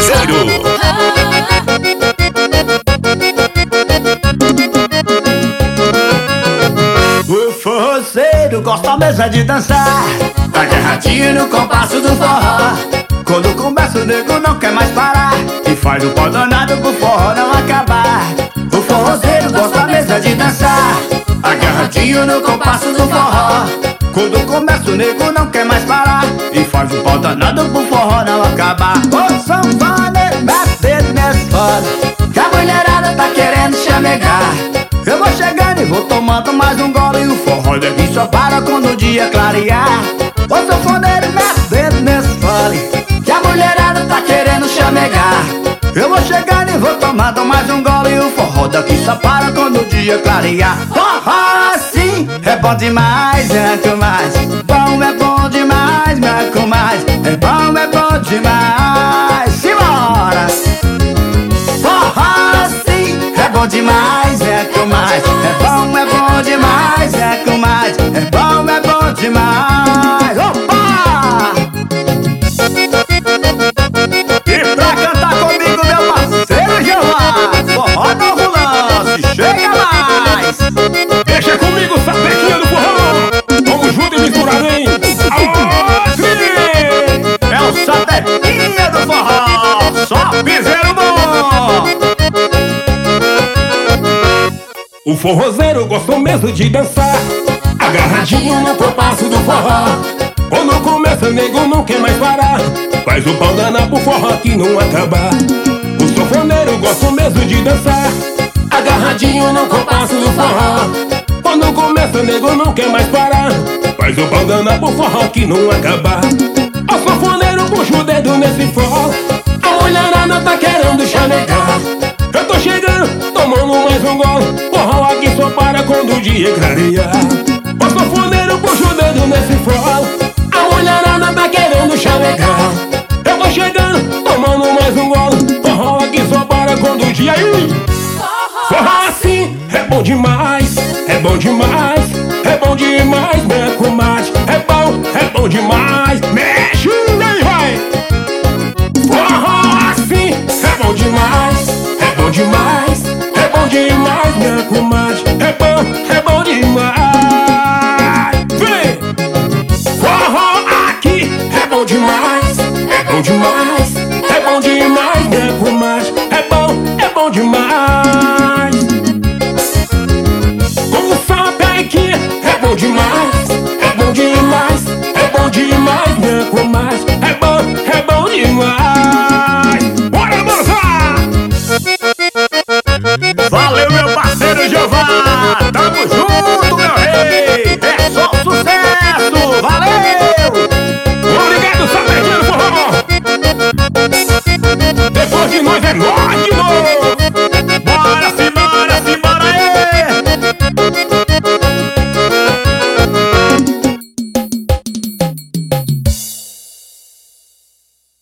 Forrozeiro. O forrozeiro gosta mesmo de dançar, tá agarradinho no compasso do forró. Quando começa o nego não quer mais parar, e faz o pau danado pro forró não acabar. O forrozeiro gosta mesmo de dançar, agarradinho no compasso do forró. Quando começa o nego não quer mais parar, e faz o pau danado pro forró não acabar. Ô sanfone, mete nesse fone, que a mulherada tá querendo chamegar. Eu vou chegando e vou tomando mais um gole, e o forró daqui só para quando o dia clarear. Ô sanfoneiro, mete nesse fone, que a mulherada tá querendo chamegar. Eu vou chegando e vou tomando mais um gole, e o forró daqui só para quando o dia clarear. Forró assim é bom demais, é mais. Bom é bom demais, é mais. É bom demais. Simbora! Forró assim é bom demais, é mais. É bom demais, é mais. É bom demais. Opa! Deixa comigo, sapequinha do forró. Vamos junto e misturar, hein? É o sapequinha do forró, só piseiro bom. O forrozeiro gostou mesmo de dançar, agarradinho no compasso do forró. Quando começa, nego não quer mais parar, faz o pau danar pro forró que não acabar. O sanfoneiro gosta mesmo de dançar, agarradinho no compasso do forró. Quando começa, nego não quer mais parar, faz o pau danar pro forró que não acabar. O sanfoneiro puxa o dedo nesse forró, a mulherada tá querendo chamegar. Eu tô chegando, tomando mais um gole, forró aqui só para quando o dia clarear. O sanfoneiro puxa o dedo nesse forró, a mulherada tá querendo chamegar. Eu tô chegando, tomando mais um gole, forró aqui só para quando o dia... Forró assim é bom demais, é bom demais, é bom demais, minha comadre. É bom demais, mexe, vem, vai. Forró assim é bom demais, é bom demais, é bom demais, minha comadre. É bom demais, vem. Forró aqui é bom demais, é bom demais, é bom demais, minha comadre. É bom demais. É bom demais, é bom demais, é bom demais, minha comadre. É bom demais. Bora dançar! Valeu, meu parceiro Jeová!